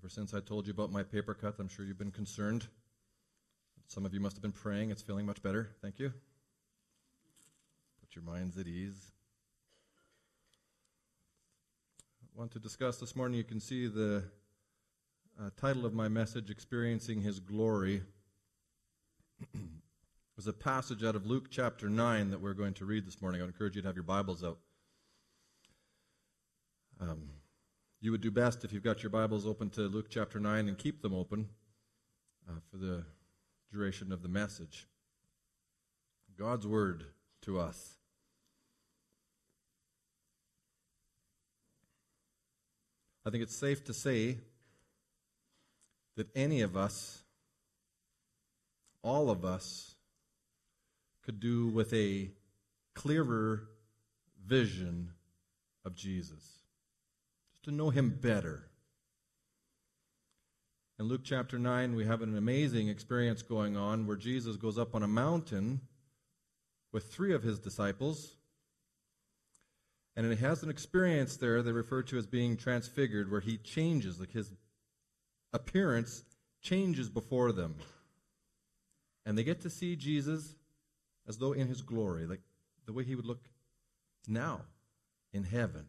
Ever since I told you about my paper cut, I'm sure you've been concerned. Some of you must have been praying. It's feeling much better. Thank you. Put your minds at ease. I want to discuss this morning, you can see the title of my message, Experiencing His Glory. There's a passage out of Luke chapter 9 that we're going to read this morning. I would encourage you to have your Bibles out. You would do best if you've got your Bibles open to Luke chapter 9 and keep them open for the duration of the message. God's Word to us. I think it's safe to say that any of us, all of us, could do with a clearer vision of Jesus. Just to know Him better. In Luke chapter 9, we have an amazing experience going on where Jesus goes up on a mountain with 3 of His disciples. And He has an experience there they refer to as being transfigured, where He changes, like His appearance changes before them. And they get to see Jesus as though in His glory, like the way He would look now in heaven.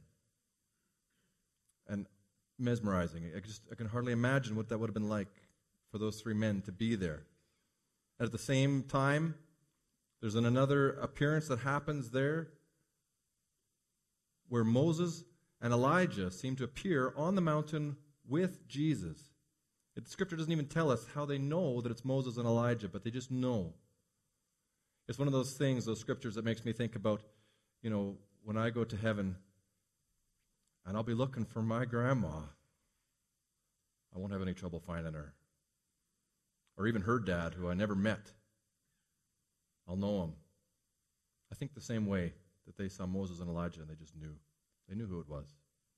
And mesmerizing. I can hardly imagine what that would have been like for those 3 men to be there. And at the same time, there's another appearance that happens there where Moses and Elijah seem to appear on the mountain with Jesus. The Scripture doesn't even tell us how they know that it's Moses and Elijah, but they just know. It's one of those things, those Scriptures, that makes me think about, when I go to heaven and I'll be looking for my grandma, I won't have any trouble finding her. Or even her dad, who I never met. I'll know him. I think the same way that they saw Moses and Elijah and they just knew. They knew who it was.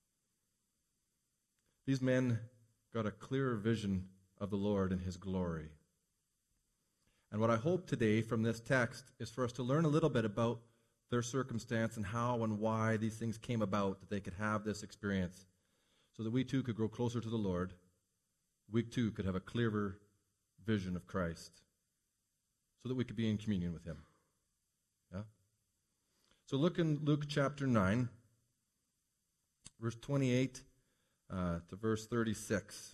These men got a clearer vision of the Lord and His glory. And what I hope today from this text is for us to learn a little bit about their circumstance and how and why these things came about, that they could have this experience, so that we too could grow closer to the Lord. We too could have a clearer vision of Christ, so that we could be in communion with Him. Yeah? So look in Luke chapter 9, verse 28 to verse 36.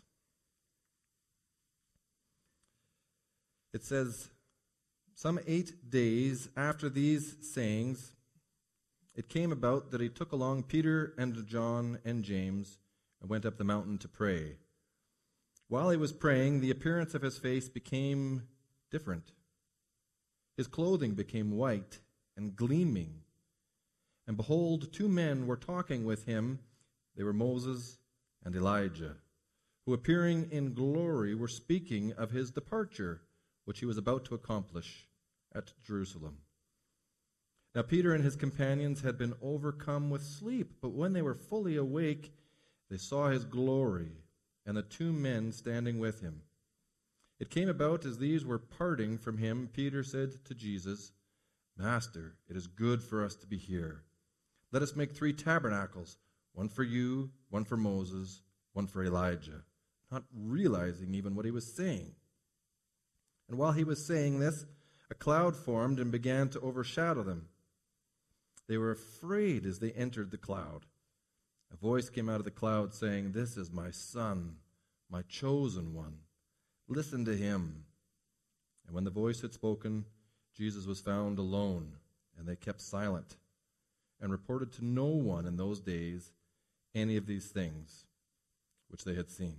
It says, "Some 8 days after these sayings, it came about that He took along Peter and John and James and went up the mountain to pray. While He was praying, the appearance of His face became different. His clothing became white and gleaming. And behold, 2 men were talking with Him. They were Moses and Elijah, who appearing in glory were speaking of His departure, which He was about to accomplish at Jerusalem. Now Peter and his companions had been overcome with sleep, but when they were fully awake, they saw His glory and the 2 men standing with Him. It came about as these were parting from Him, Peter said to Jesus, 'Master, it is good for us to be here. Let us make 3 tabernacles, one for you, one for Moses, one for Elijah,' not realizing even what He was saying. And while He was saying this, a cloud formed and began to overshadow them. They were afraid as they entered the cloud. A voice came out of the cloud saying, 'This is my Son, my chosen one. Listen to Him.' And when the voice had spoken, Jesus was found alone, and they kept silent and reported to no one in those days any of these things which they had seen."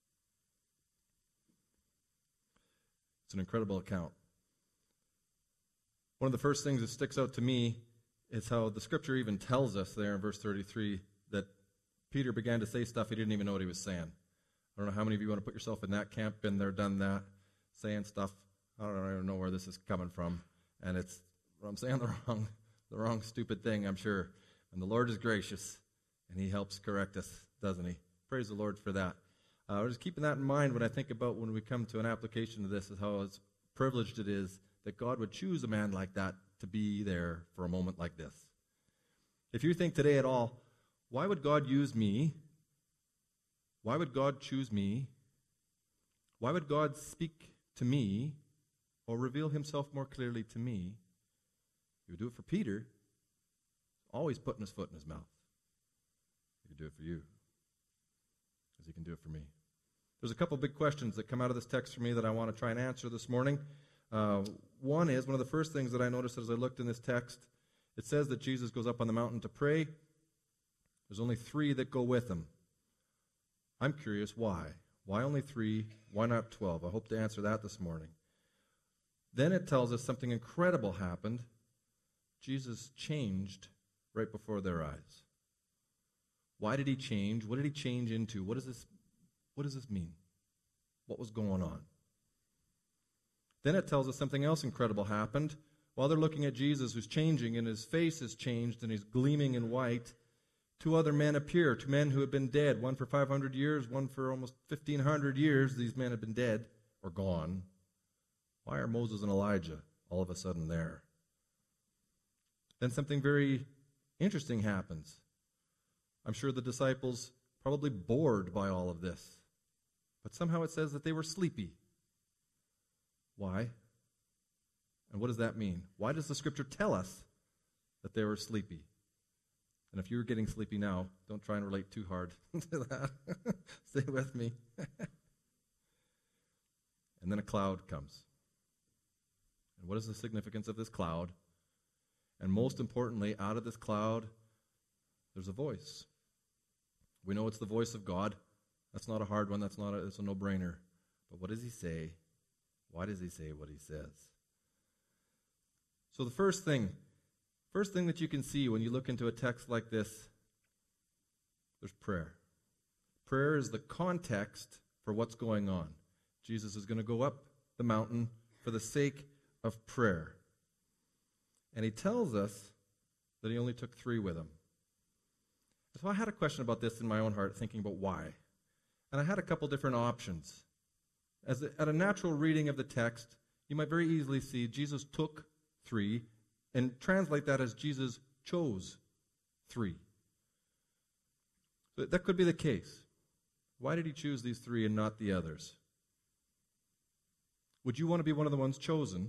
It's an incredible account. One of the first things that sticks out to me is how the Scripture even tells us there in verse 33 that Peter began to say stuff he didn't even know what he was saying. I don't know how many of you want to put yourself in that camp, been there, done that, saying stuff. I don't even know where this is coming from. And I'm saying the wrong stupid thing, I'm sure. And the Lord is gracious, and He helps correct us, doesn't He? Praise the Lord for that. I'm just keeping that in mind when I think about when we come to an application of this, is how privileged it is that God would choose a man like that to be there for a moment like this. If you think today at all, why would God use me? Why would God choose me Why would God speak to me or reveal himself more clearly to me? He would do it for Peter, always putting his foot in his mouth. He could do it for you, as he can do it for me. There's a couple big questions that come out of this text for me that I want to try and answer this morning. One of the first things that I noticed as I looked in this text, it says that Jesus goes up on the mountain to pray. There's only 3 that go with him. I'm curious why. Why only 3? Why not 12? I hope to answer that this morning. Then it tells us something incredible happened. Jesus changed right before their eyes. Why did he change? What did he change into? What does this mean? What was going on? Then it tells us something else incredible happened. While they're looking at Jesus who's changing and his face is changed and he's gleaming in white, 2 other men appear, 2 men who had been dead, one for 500 years, one for almost 1,500 years. These men had been dead or gone. Why are Moses and Elijah all of a sudden there? Then something very interesting happens. I'm sure the disciples probably bored by all of this. But somehow it says that they were sleepy. Why? And what does that mean? Why does the Scripture tell us that they were sleepy? And if you're getting sleepy now, don't try and relate too hard to that. Stay with me. And then a cloud comes. And what is the significance of this cloud? And most importantly, out of this cloud, there's a voice. We know it's the voice of God. That's not a hard one. It's a no-brainer. But what does he say? Why does he say what he says? So the first thing that you can see when you look into a text like this, there's prayer. Prayer is the context for what's going on. Jesus is going to go up the mountain for the sake of prayer. And he tells us that he only took 3 with him. So I had a question about this in my own heart, thinking about why. And I had a couple different options. At a natural reading of the text, you might very easily see Jesus took 3 and translate that as Jesus chose 3. So that could be the case. Why did he choose these 3 and not the others? Would you want to be one of the ones chosen?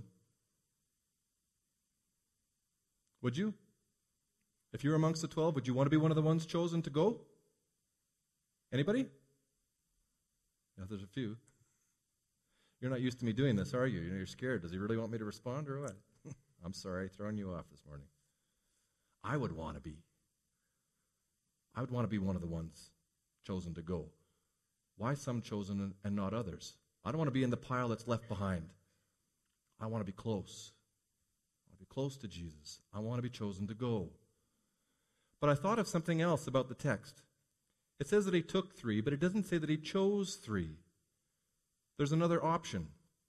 Would you? If you're amongst the 12, would you want to be one of the ones chosen to go? Anybody? Yeah, there's a few. You're not used to me doing this, are you? You're scared. Does he really want me to respond or what? I'm sorry, throwing you off this morning. I would want to be. I would want to be one of the ones chosen to go. Why some chosen and not others? I don't want to be in the pile that's left behind. I want to be close. I want to be close to Jesus. I want to be chosen to go. But I thought of something else about the text. It says that he took 3, but it doesn't say that he chose 3. There's another option.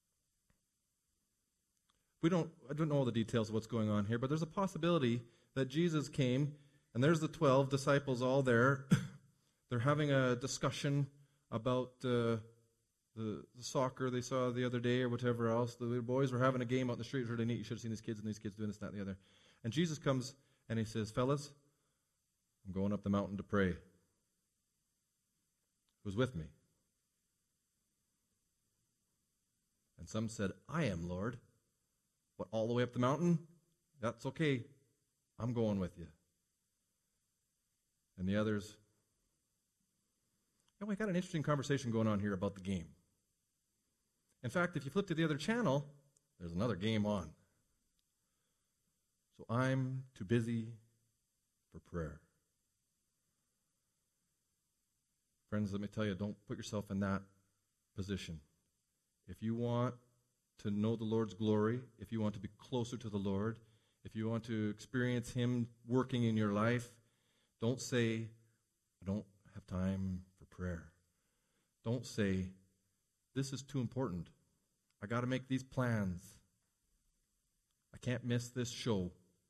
I don't know all the details of what's going on here, but there's a possibility that Jesus came, and there's the 12 disciples all there. They're having a discussion about the soccer they saw the other day or whatever else. The little boys were having a game out in the street. It was really neat. You should have seen these kids doing this, that, and the other. And Jesus comes and he says, "Fellas, I'm going up the mountain to pray. Who's with me?" And some said, "I am, Lord." "What, all the way up the mountain?" "That's okay. I'm going with you." And the others, we got an interesting conversation going on here about the game. In fact, if you flip to the other channel, there's another game on. So I'm too busy for prayer. Friends, let me tell you, don't put yourself in that position. If you want to know the Lord's glory, if you want to be closer to the Lord, if you want to experience Him working in your life, don't say, "I don't have time for prayer." Don't say, "This is too important. I got to make these plans. I can't miss this show.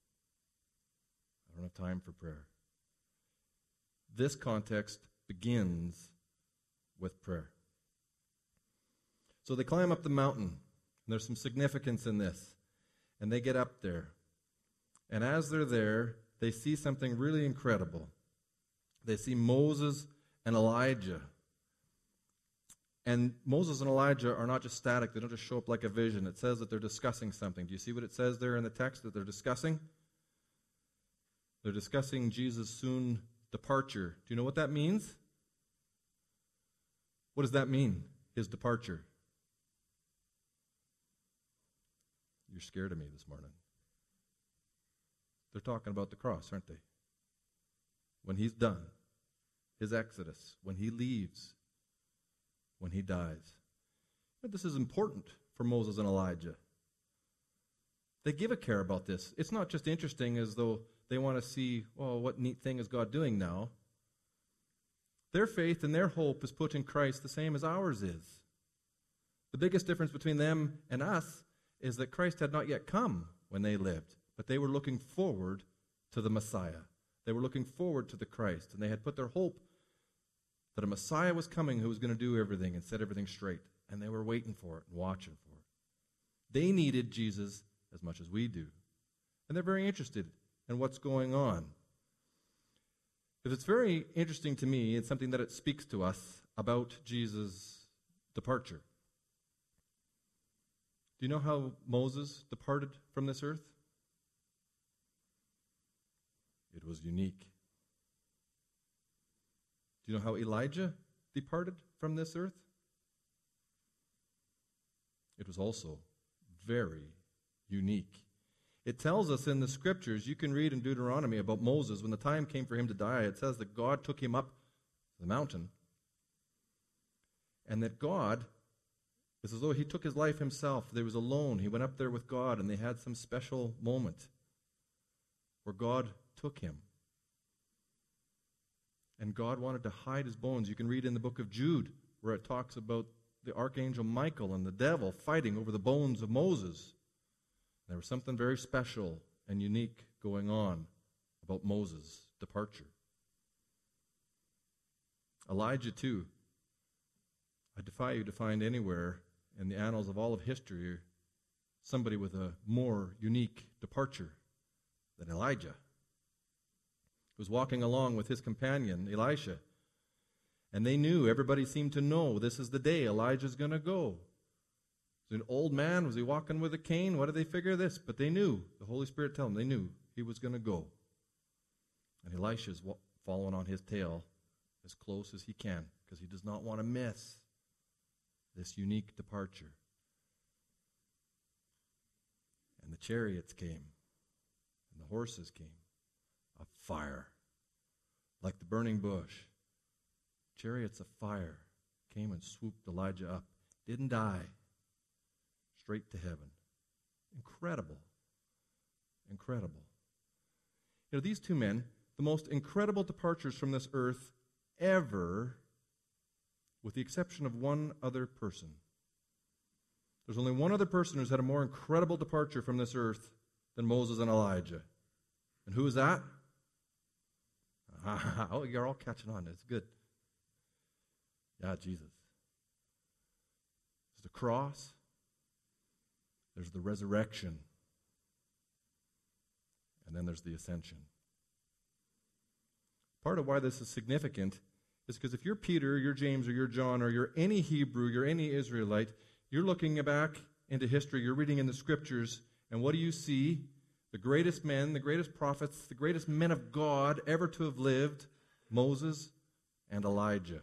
I don't have time for prayer." This context begins with prayer. So they climb up the mountain, and there's some significance in this. And they get up there. And as they're there, they see something really incredible. They see Moses and Elijah. And Moses and Elijah are not just static. They don't just show up like a vision. It says that they're discussing something. Do you see what it says there in the text that they're discussing? They're discussing Jesus' soon departure. Do you know what that means? What does that mean, his departure? You're scared of me this morning. They're talking about the cross, aren't they? When he's done, his exodus, when he leaves, when he dies. But this is important for Moses and Elijah. They give a care about this. It's not just interesting as though they want to see, well, what neat thing is God doing now? Their faith and their hope is put in Christ the same as ours is. The biggest difference between them and us is that Christ had not yet come when they lived, but they were looking forward to the Messiah. They were looking forward to the Christ, and they had put their hope that a Messiah was coming who was going to do everything and set everything straight, and they were waiting for it and watching for it. They needed Jesus as much as we do, and they're very interested in what's going on. It's very interesting to me, it's something that it speaks to us about Jesus' departure. Do you know how Moses departed from this earth? It was unique. Do you know how Elijah departed from this earth? It was also very unique. It tells us in the scriptures, you can read in Deuteronomy about Moses, when the time came for him to die, it says that God took him up the mountain, and that God, it's as though he took his life himself. He was alone. He went up there with God, and they had some special moment where God took him. And God wanted to hide his bones. You can read in the book of Jude, where it talks about the archangel Michael and the devil fighting over the bones of Moses. There was something very special and unique going on about Moses' departure. Elijah, too. I defy you to find anywhere in the annals of all of history somebody with a more unique departure than Elijah. He was walking along with his companion, Elisha, and they knew, everybody seemed to know, this is the day Elijah's going to go. Was he an old man? Was he walking with a cane? What did they figure this? But they knew. The Holy Spirit told them. They knew he was going to go. And Elisha's following on his tail as close as he can because he does not want to miss this unique departure. And the chariots came. And the horses came. A fire. Like the burning bush. Chariots of fire came and swooped Elijah up. Didn't die. Straight to heaven. Incredible. Incredible. You know, these two men, the most incredible departures from this earth ever, with the exception of one other person. There's only one other person who's had a more incredible departure from this earth than Moses and Elijah. And who is that? Oh, you're all catching on. It's good. Yeah, Jesus. There's the cross. There's the resurrection. And then there's the ascension. Part of why this is significant is because if you're Peter, you're James, or you're John, or you're any Hebrew, you're any Israelite, you're looking back into history, you're reading in the scriptures, and what do you see? The greatest men, the greatest prophets, the greatest men of God ever to have lived, Moses and Elijah.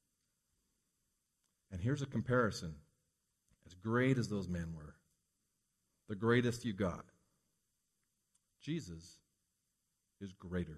And here's a comparison. As great as those men were, the greatest you got, Jesus is greater.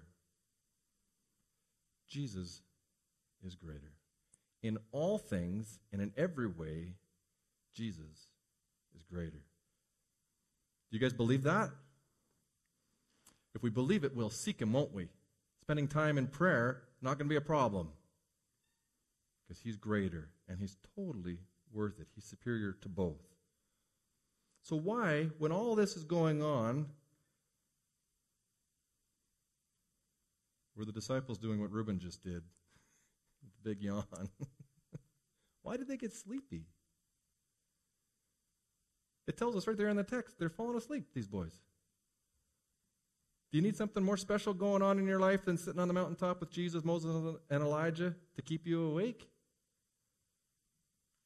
Jesus is greater. In all things and in every way, Jesus is greater. Do you guys believe that? If we believe it, we'll seek him, won't we? Spending time in prayer, not going to be a problem. Because he's greater, and he's totally worth it. He's superior to both. So why, when all this is going on, were the disciples doing what Reuben just did? Big yawn. Why did they get sleepy? It tells us right there in the text, they're falling asleep, these boys. Do you need something more special going on in your life than sitting on the mountaintop with Jesus, Moses, and Elijah to keep you awake?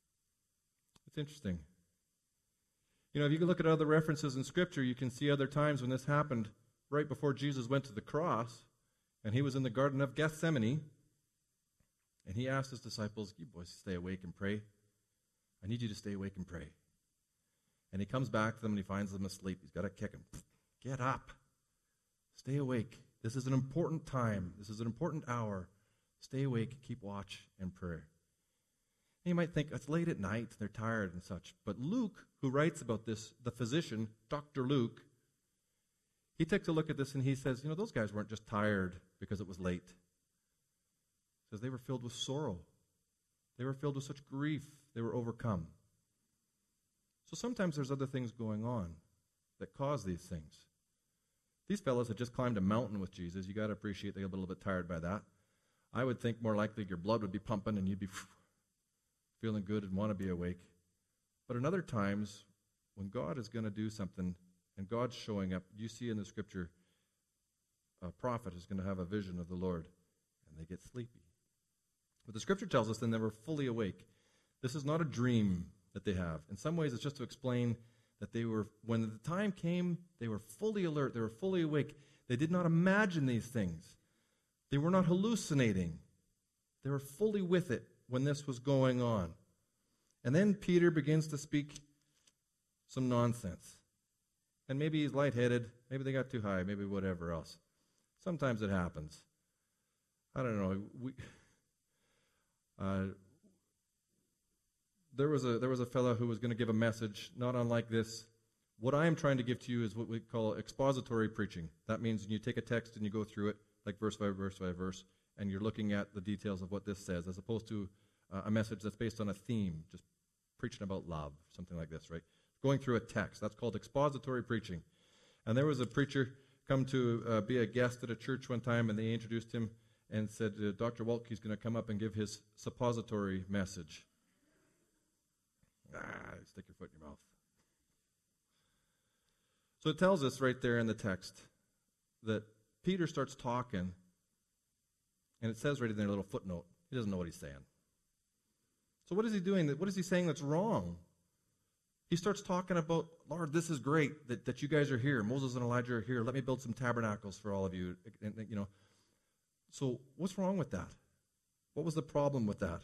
interesting. You know, if you can look at other references in Scripture, you can see other times when this happened right before Jesus went to the cross, and he was in the Garden of Gethsemane, and he asked his disciples, you boys stay awake and pray. I need you to stay awake and pray. And he comes back to them and he finds them asleep. He's got to kick them. Get up. Stay awake. This is an important time. This is an important hour. Stay awake, keep watch, and prayer. And you might think, it's late at night, they're tired and such. But Luke, who writes about this, the physician, Dr. Luke, he takes a look at this and he says, you know, those guys weren't just tired because it was late. He says they were filled with sorrow. They were filled with such grief. They were overcome. So sometimes there's other things going on that cause these things. These fellows had just climbed a mountain with Jesus. You got to appreciate they got a little bit tired by that. I would think more likely your blood would be pumping and you'd be feeling good and want to be awake. But in other times, when God is going to do something and God's showing up, you see in the Scripture, a prophet is going to have a vision of the Lord, and they get sleepy. But the Scripture tells us then they were fully awake. This is not a dream that they have. In some ways, it's just to explain that they were, when the time came, they were fully alert, they were fully awake. They did not imagine these things. They were not hallucinating. They were fully with it when this was going on. And then Peter begins to speak some nonsense. And maybe he's lightheaded, maybe they got too high, maybe whatever else. Sometimes it happens. I don't know. There was a fellow who was going to give a message, not unlike this. What I am trying to give to you is what we call expository preaching. That means you take a text and you go through it, like verse by verse by verse, and you're looking at the details of what this says, as opposed to a message that's based on a theme, just preaching about love, something like this, right? Going through a text. That's called expository preaching. And there was a preacher come to be a guest at a church one time, and they introduced him and said, Dr. Waltke's going to come up and give his suppository message. Stick your foot in your mouth. So it tells us right there in the text that Peter starts talking, and it says right in their little footnote, he doesn't know what he's saying. So what is he doing? What is he saying that's wrong? He starts talking about, Lord, this is great that you guys are here. Moses and Elijah are here. Let me build some tabernacles for all of you. And, you know. So what's wrong with that? What was the problem with that?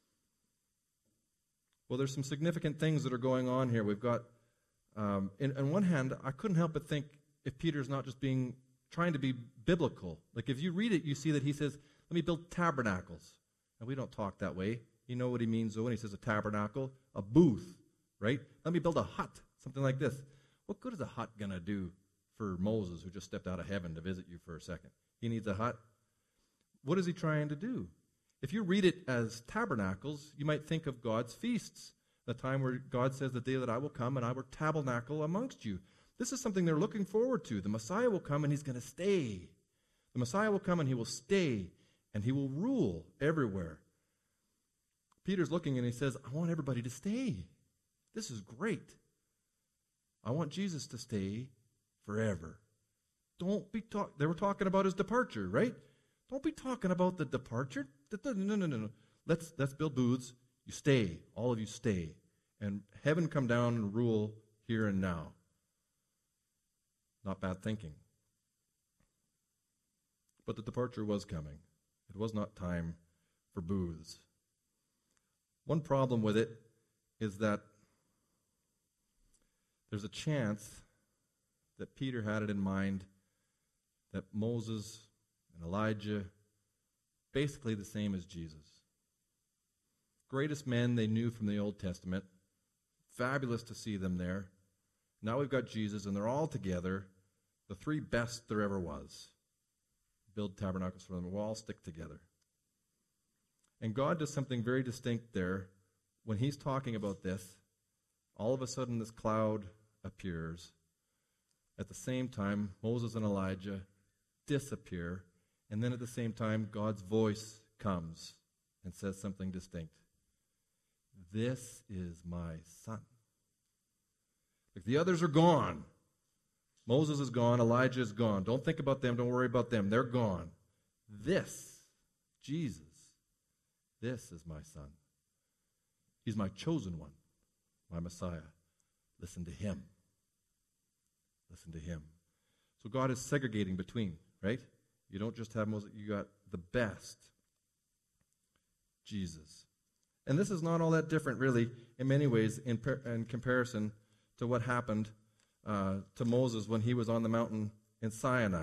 Well, there's some significant things that are going on here. We've got, on one hand, I couldn't help but think if Peter's not just trying to be biblical. Like if you read it, you see that he says, let me build tabernacles. And we don't talk that way. You know what he means, though, when he says a tabernacle? A booth, right? Let me build a hut, something like this. What good is a hut going to do for Moses, who just stepped out of heaven to visit you for a second? He needs a hut. What is he trying to do? If you read it as tabernacles, you might think of God's feasts, the time where God says, the day that I will come and I will tabernacle amongst you. This is something they're looking forward to. The Messiah will come and he's going to stay. The Messiah will come and he will stay and he will rule everywhere. Peter's looking and he says, I want everybody to stay. This is great. I want Jesus to stay forever. Don't be they were talking about his departure, right? Don't be talking about the departure. No. Let's build booths. You stay. All of you stay. And heaven come down and rule here and now. Not bad thinking. But the departure was coming. It was not time for booths. One problem with it is that there's a chance that Peter had it in mind that Moses and Elijah, basically the same as Jesus. Greatest men they knew from the Old Testament. Fabulous to see them there. Now we've got Jesus, and they're all together. The three best there ever was. Build tabernacles for them. We'll all stick together. And God does something very distinct there. When he's talking about this, all of a sudden this cloud appears. At the same time, Moses and Elijah disappear. And then at the same time, God's voice comes and says something distinct. This is my son. Like the others are gone. Moses is gone. Elijah is gone. Don't think about them. Don't worry about them. They're gone. This, Jesus, this is my son. He's my chosen one. my Messiah. Listen to him. Listen to him. So God is segregating between, right? You don't just have Moses, you got the best, Jesus. And this is not all that different, really, in many ways, in comparison to what happened to Moses when he was on the mountain in Sinai.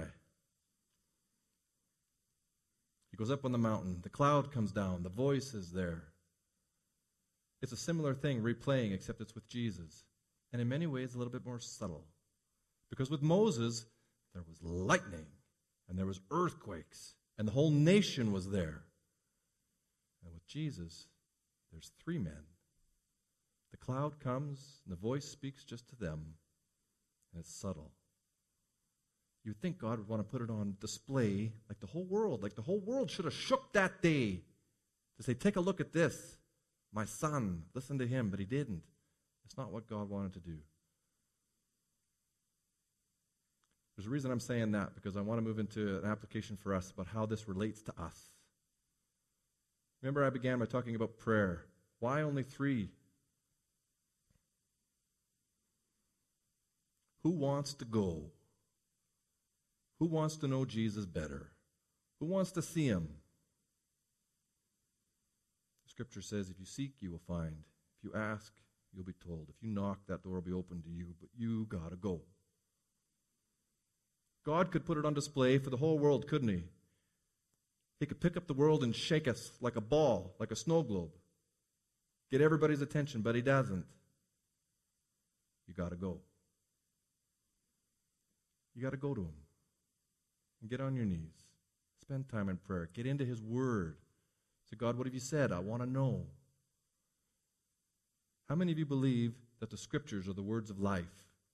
He goes up on the mountain. The cloud comes down. The voice is there. It's a similar thing, replaying, except it's with Jesus. And in many ways, a little bit more subtle. Because with Moses, there was lightning, and there was earthquakes, and the whole nation was there. And with Jesus, there's three men. The cloud comes, and the voice speaks just to them, and it's subtle. You'd think God would want to put it on display like the whole world should have shook that day to say, take a look at this. My son, listen to him, but he didn't. It's not what God wanted to do. There's a reason I'm saying that, because I want to move into an application for us about how this relates to us. Remember, I began by talking about prayer. Why only 3? Who wants to go? Who wants to know Jesus better? Who wants to see him? The scripture says, if you seek, you will find. If you ask, you'll be told. If you knock, that door will be open to you, but you got to go. God could put it on display for the whole world, couldn't he? He could pick up the world and shake us like a ball, like a snow globe. Get everybody's attention, but he doesn't. You got to go. You got to go to him. And get on your knees. Spend time in prayer. Get into his word. Say, God, what have you said? I want to know. How many of you believe that the scriptures are the words of life?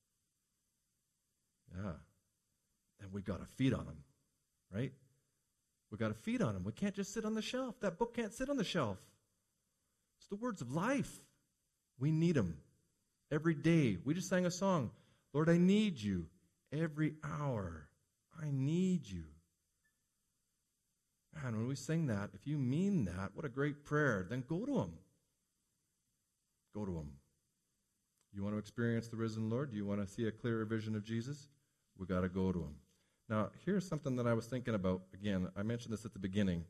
Yeah. And we've got to feed on them, right? We've got to feed on them. We can't just sit on the shelf. That book can't sit on the shelf. It's the words of life. We need them every day. We just sang a song. Lord, I need you every hour. I need you. Man, when we sing that, if you mean that, what a great prayer. Then go to him. Go to him. You want to experience the risen Lord? Do you want to see a clearer vision of Jesus? We've got to go to him. Now, here's something that I was thinking about. Again, I mentioned this at the beginning.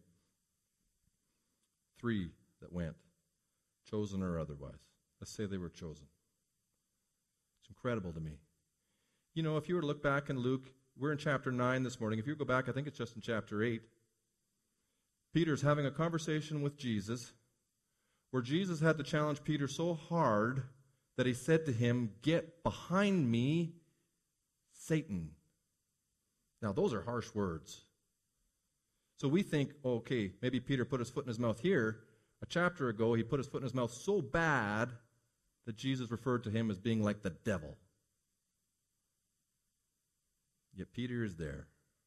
3 that went, chosen or otherwise. Let's say they were chosen. It's incredible to me. You know, if you were to look back in Luke, we're in chapter 9 this morning. If you go back, I think it's just in chapter 8. Peter's having a conversation with Jesus where Jesus had to challenge Peter so hard that he said to him, "Get behind me, Satan." Now, those are harsh words. So we think, okay, maybe Peter put his foot in his mouth here. A chapter ago, he put his foot in his mouth so bad that Jesus referred to him as being like the devil. Yet Peter is there.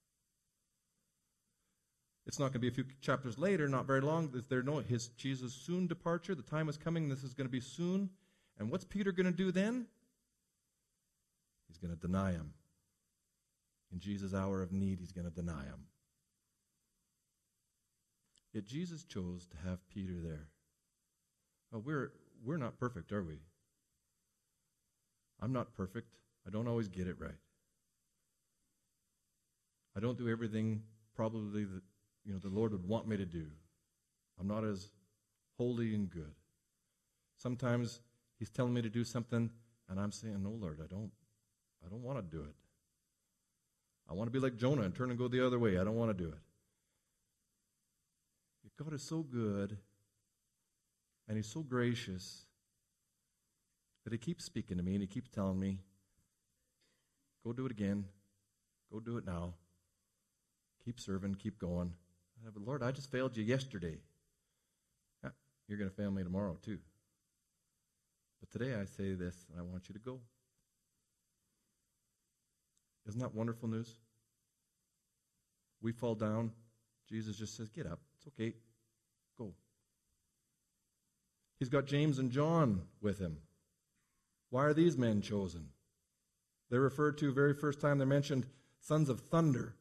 It's not going to be a few chapters later, not very long. His Jesus' soon departure. The time is coming. This is going to be soon. And what's Peter going to do then? He's going to deny him. In Jesus' hour of need, he's going to deny him. Yet Jesus chose to have Peter there. Well, we're not perfect, are we? I'm not perfect. I don't always get it right. I don't do everything probably that the Lord would want me to do. I'm not as holy and good. Sometimes he's telling me to do something, and I'm saying, "No, Lord, I don't want to do it. I want to be like Jonah and turn and go the other way. I don't want to do it." God is so good, and he's so gracious that he keeps speaking to me, and he keeps telling me, "Go do it again. Go do it now. Keep serving, keep going." But Lord, I just failed you yesterday. Yeah, you're going to fail me tomorrow too. But today I say this, and I want you to go. Isn't that wonderful news? We fall down. Jesus just says, "Get up. It's okay. Go." He's got James and John with him. Why are these men chosen? They're referred to, very first time they're mentioned, sons of thunder.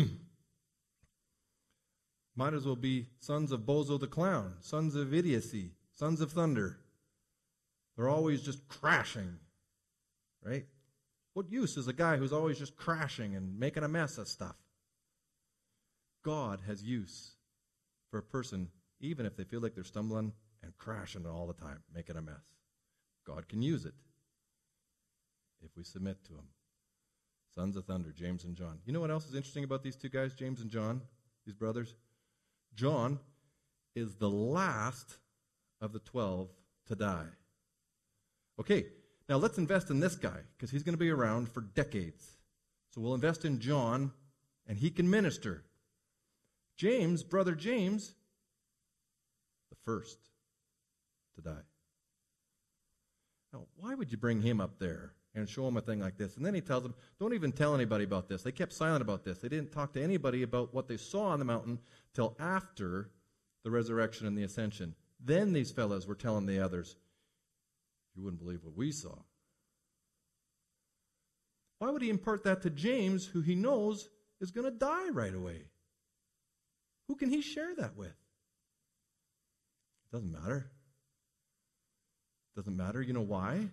Might as well be sons of Bozo the clown, sons of idiocy, sons of thunder. They're always just crashing, right? What use is a guy who's always just crashing and making a mess of stuff? God has use for a person, even if they feel like they're stumbling and crashing all the time, making a mess. God can use it if we submit to him. Sons of thunder, James and John. You know what else is interesting about these two guys, James and John, these brothers? John is the last of the 12 to die. Okay, now let's invest in this guy, because he's going to be around for decades. So we'll invest in John, and he can minister. James, brother James, the first to die. Now, why would you bring him up there and show him a thing like this? And then he tells them, don't even tell anybody about this. They kept silent about this. They didn't talk to anybody about what they saw on the mountain till after the resurrection and the ascension. Then these fellas were telling the others, you wouldn't believe what we saw. Why would he impart that to James, who he knows is going to die right away? Who can he share that with? It doesn't matter. Doesn't matter. You know why?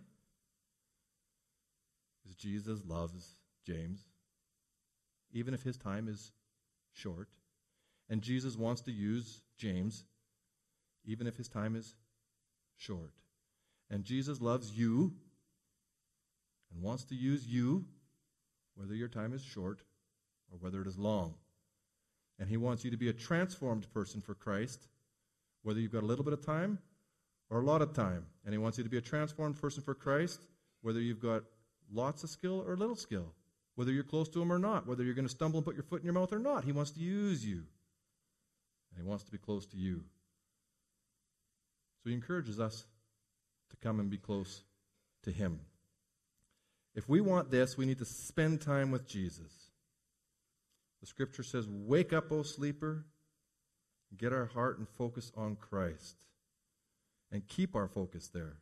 Because Jesus loves James, even if his time is short. And Jesus wants to use James, even if his time is short. And Jesus loves you and wants to use you, whether your time is short or whether it is long. And he wants you to be a transformed person for Christ, whether you've got a little bit of time or a lot of time. And he wants you to be a transformed person for Christ, whether you've got lots of skill or little skill, whether you're close to him or not, whether you're going to stumble and put your foot in your mouth or not. He wants to use you. And he wants to be close to you. So he encourages us to come and be close to him. If we want this, we need to spend time with Jesus. The scripture says, wake up, O sleeper, get our heart and focus on Christ, and keep our focus there.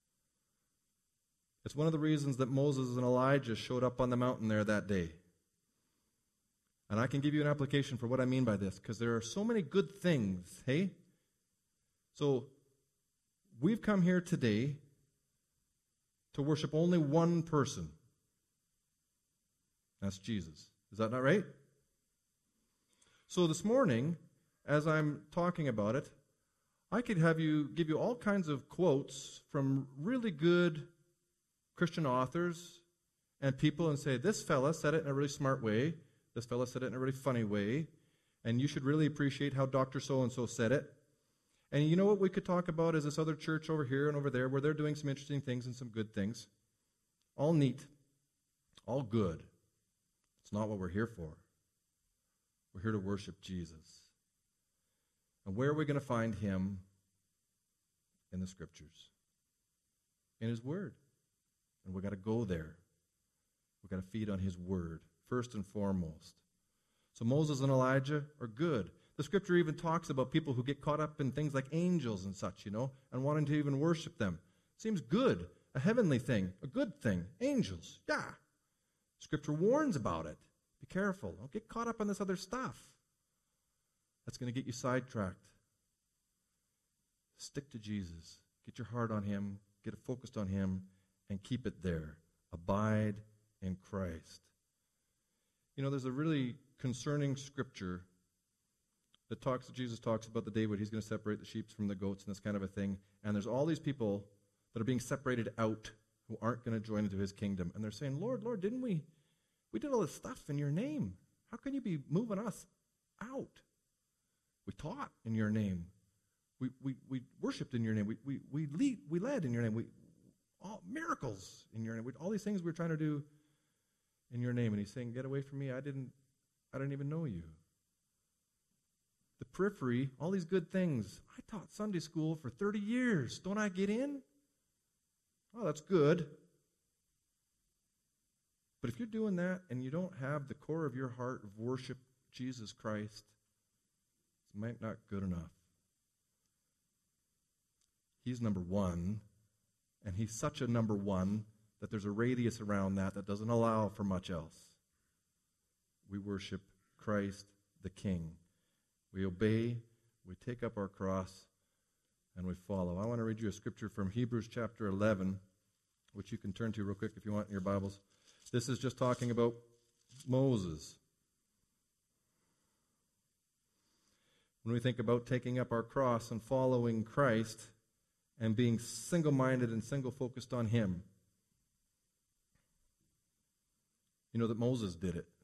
It's one of the reasons that Moses and Elijah showed up on the mountain there that day. And I can give you an application for what I mean by this, because there are so many good things, hey? So, we've come here today to worship only one person. That's Jesus. Is that not right? So this morning, as I'm talking about it, I could give you all kinds of quotes from really good Christian authors and people and say, this fella said it in a really smart way, this fella said it in a really funny way, and you should really appreciate how Dr. So-and-so said it. And you know what we could talk about is this other church over here and over there where they're doing some interesting things and some good things. All neat. All good. It's not what we're here for. We're here to worship Jesus. And where are we going to find him? In the scriptures. In his word. And we've got to go there. We've got to feed on his word, first and foremost. So Moses and Elijah are good. The scripture even talks about people who get caught up in things like angels and such, and wanting to even worship them. Seems good, a heavenly thing, a good thing. Angels, yeah. Scripture warns about it. Be careful. Don't get caught up on this other stuff. That's going to get you sidetracked. Stick to Jesus. Get your heart on him. Get it focused on him. And keep it there. Abide in Christ. There's a really concerning scripture that Jesus talks about the day when he's going to separate the sheep from the goats and this kind of a thing. And there's all these people that are being separated out who aren't going to join into his kingdom. And they're saying, Lord, didn't we did all this stuff in your name. How can you be moving us out? We taught in your name. We worshipped in your name. We led in your name. All miracles in your name. All these things we're trying to do in your name. And he's saying, get away from me. I didn't even know you. The periphery, all these good things. I taught Sunday school for 30 years. Don't I get in? Oh, that's good. But if you're doing that and you don't have the core of your heart of worship Jesus Christ, it might not good enough. He's number one, and he's such a number one that there's a radius around that doesn't allow for much else. We worship Christ the King. We obey, we take up our cross, and we follow. I want to read you a scripture from Hebrews chapter 11, which you can turn to real quick if you want in your Bibles. This is just talking about Moses. When we think about taking up our cross and following Christ and being single-minded and single-focused on Him, you know that Moses did it,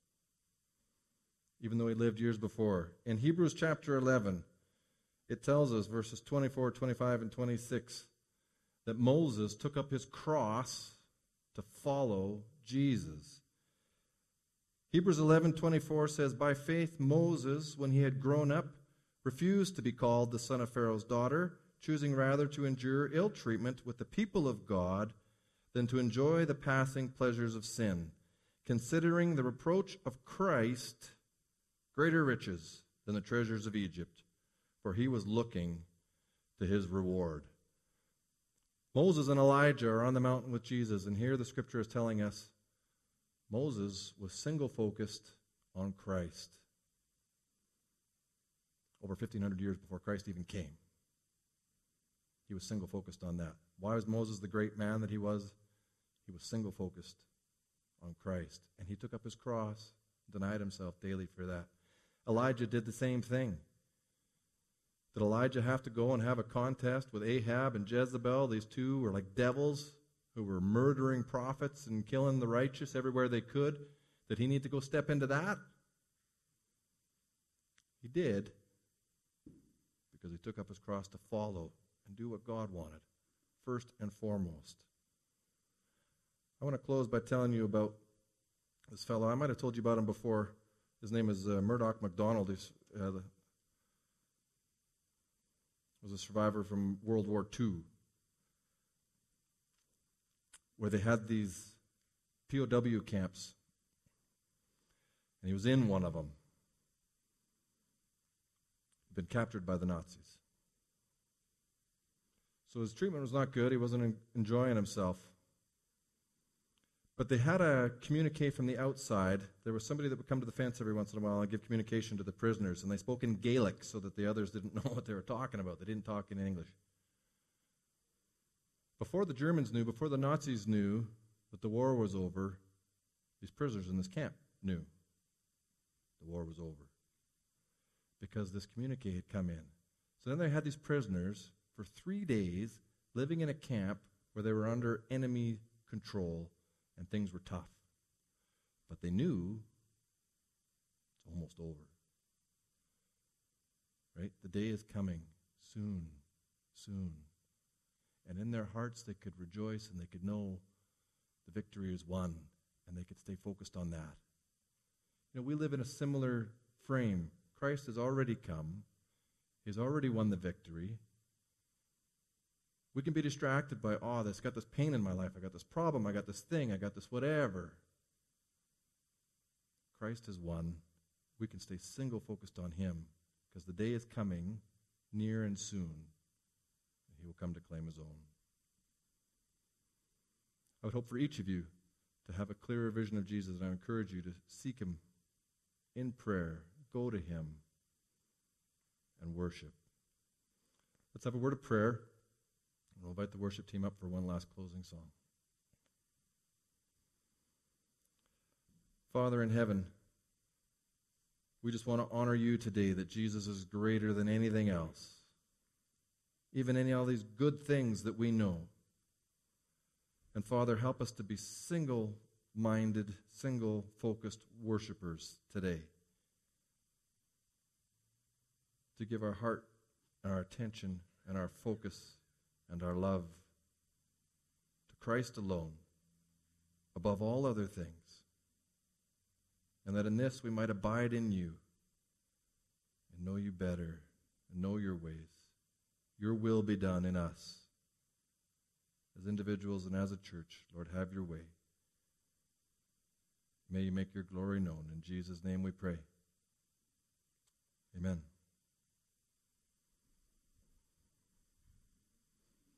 even though he lived years before. In Hebrews chapter 11, it tells us, verses 24, 25, and 26, that Moses took up his cross to follow Jesus. Hebrews 11:24 says, "By faith Moses, when he had grown up, refused to be called the son of Pharaoh's daughter, choosing rather to endure ill treatment with the people of God than to enjoy the passing pleasures of sin, considering the reproach of Christ greater riches than the treasures of Egypt, for he was looking to his reward." Moses and Elijah are on the mountain with Jesus, and here the scripture is telling us Moses was single-focused on Christ over 1,500 years before Christ even came. He was single-focused on that. Why was Moses the great man that he was? He was single-focused on Christ, and he took up his cross, denied himself daily for that. Elijah did the same thing. Did Elijah have to go and have a contest with Ahab and Jezebel? These two were like devils who were murdering prophets and killing the righteous everywhere they could. Did he need to go step into that? He did, because he took up his cross to follow and do what God wanted, first and foremost. I want to close by telling you about this fellow. I might have told you about him before. His name is Murdoch MacDonald. He was a survivor from World War II, where they had these POW camps, and he was in one of them. He'd been captured by the Nazis. So his treatment was not good. He wasn't enjoying himself. But they had a communique from the outside. There was somebody that would come to the fence every once in a while and give communication to the prisoners, and they spoke in Gaelic so that the others didn't know what they were talking about. They didn't talk in English. Before the Germans knew, before the Nazis knew that the war was over, these prisoners in this camp knew the war was over, because this communique had come in. So then they had these prisoners for 3 days living in a camp where they were under enemy control, and things were tough. But they knew it's almost over. Right? The day is coming soon, soon. And in their hearts they could rejoice and they could know the victory is won, and they could stay focused on that. You know, we live in a similar frame. Christ has already come. He's already won the victory. We can be distracted by, I got this pain in my life, I got this problem, I got this thing, I got this whatever. Christ has won. We can stay single-focused on Him, because the day is coming, near and soon, and He will come to claim His own. I would hope for each of you to have a clearer vision of Jesus, and I encourage you to seek Him in prayer, go to Him, and worship. Let's have a word of prayer. We'll invite the worship team up for one last closing song. Father in heaven, we just want to honor you today that Jesus is greater than anything else, even any all these good things that we know. And Father, help us to be single-minded, single-focused worshipers today, to give our heart and our attention and our focus and our love to Christ alone, above all other things, and that in this we might abide in you and know you better and know your ways. Your will be done in us as individuals and as a church. Lord, have your way. May you make your glory known. In Jesus' name we pray. Amen.